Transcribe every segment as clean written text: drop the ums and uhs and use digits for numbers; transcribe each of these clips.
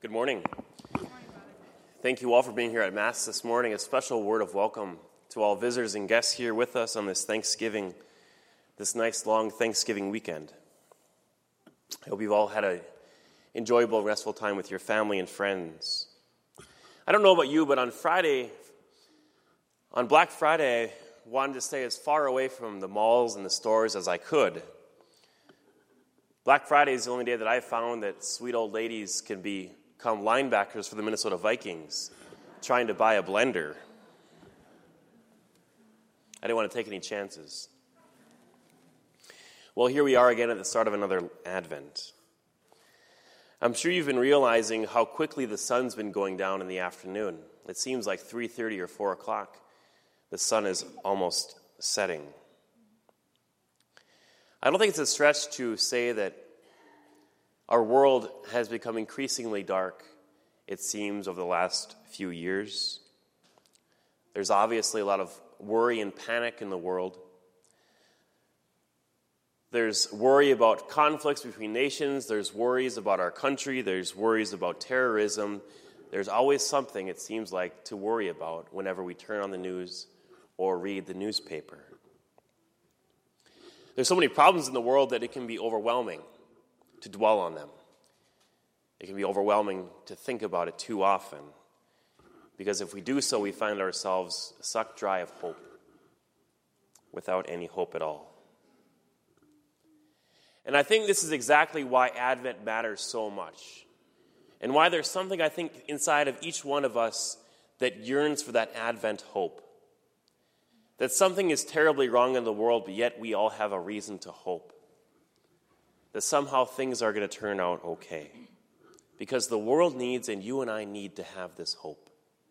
Good morning. Thank you all for being here at Mass this morning. A special word of welcome to all visitors and guests here with us on this nice long Thanksgiving weekend. I hope you've all had an enjoyable, restful time with your family and friends. I don't know about you, but on Black Friday, I wanted to stay as far away from the malls and the stores as I could. Black Friday is the only day that I've found that sweet old ladies can become linebackers for the Minnesota Vikings trying to buy a blender. I didn't want to take any chances. Well, here we are again at the start of another Advent. I'm sure you've been realizing how quickly the sun's been going down in the afternoon. It seems like 3:30 or 4 o'clock. The sun is almost setting. I don't think it's a stretch to say that our world has become increasingly dark, it seems, over the last few years. There's obviously a lot of worry and panic in the world. There's worry about conflicts between nations. There's worries about our country. There's worries about terrorism. There's always something, it seems like, to worry about whenever we turn on the news or read the newspaper. There's so many problems in the world that it can be overwhelming to dwell on them. It can be overwhelming to think about it too often, because if we do so, we find ourselves sucked dry of hope, without any hope at all. And I think this is exactly why Advent matters so much, and why there's something, I think, inside of each one of us that yearns for that Advent hope. That something is terribly wrong in the world, but yet we all have a reason to hope. That somehow things are going to turn out okay. Because the world needs, and you and I need, to have this hope.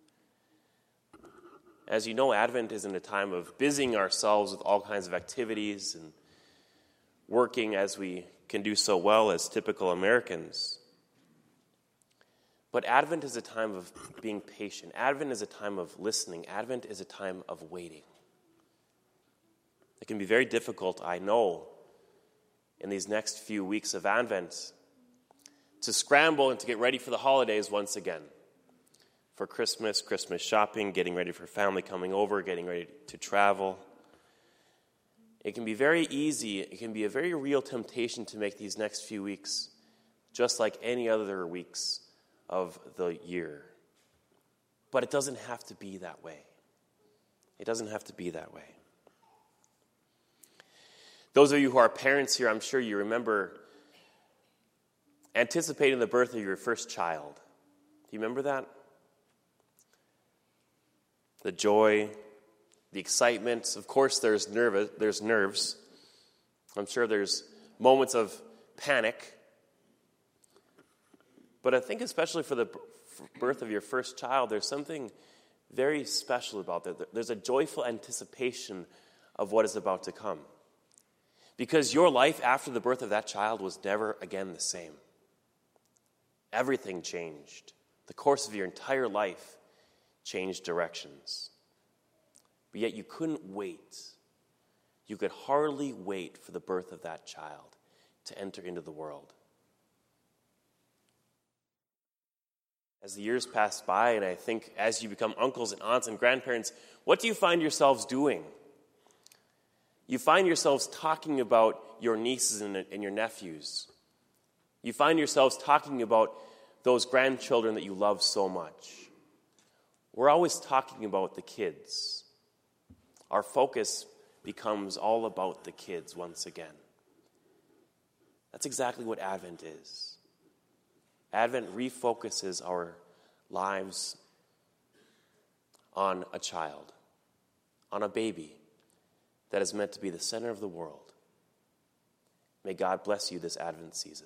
As you know, Advent isn't a time of busying ourselves with all kinds of activities and working as we can do so well as typical Americans. But Advent is a time of being patient. Advent is a time of listening. Advent is a time of waiting. It can be very difficult, I know, in these next few weeks of Advent to scramble and to get ready for the holidays once again. For Christmas shopping, getting ready for family coming over, getting ready to travel. It can be very easy, it can be a very real temptation to make these next few weeks just like any other weeks of the year. But it doesn't have to be that way. It doesn't have to be that way. Those of you who are parents here, I'm sure you remember anticipating the birth of your first child. Do you remember that? The joy, the excitement. Of course, there's nerves. I'm sure there's moments of panic. But I think especially for the birth of your first child, there's something very special about that. There's a joyful anticipation of what is about to come. Because your life after the birth of that child was never again the same. Everything changed. The course of your entire life changed directions. But yet you couldn't wait. You could hardly wait for the birth of that child to enter into the world. As the years pass by, and I think as you become uncles and aunts and grandparents, what do you find yourselves doing? You find yourselves talking about your nieces and your nephews. You find yourselves talking about those grandchildren that you love so much. We're always talking about the kids. Our focus becomes all about the kids once again. That's exactly what Advent is. Advent refocuses our lives on a child, on a baby that is meant to be the center of the world. May God bless you this Advent season.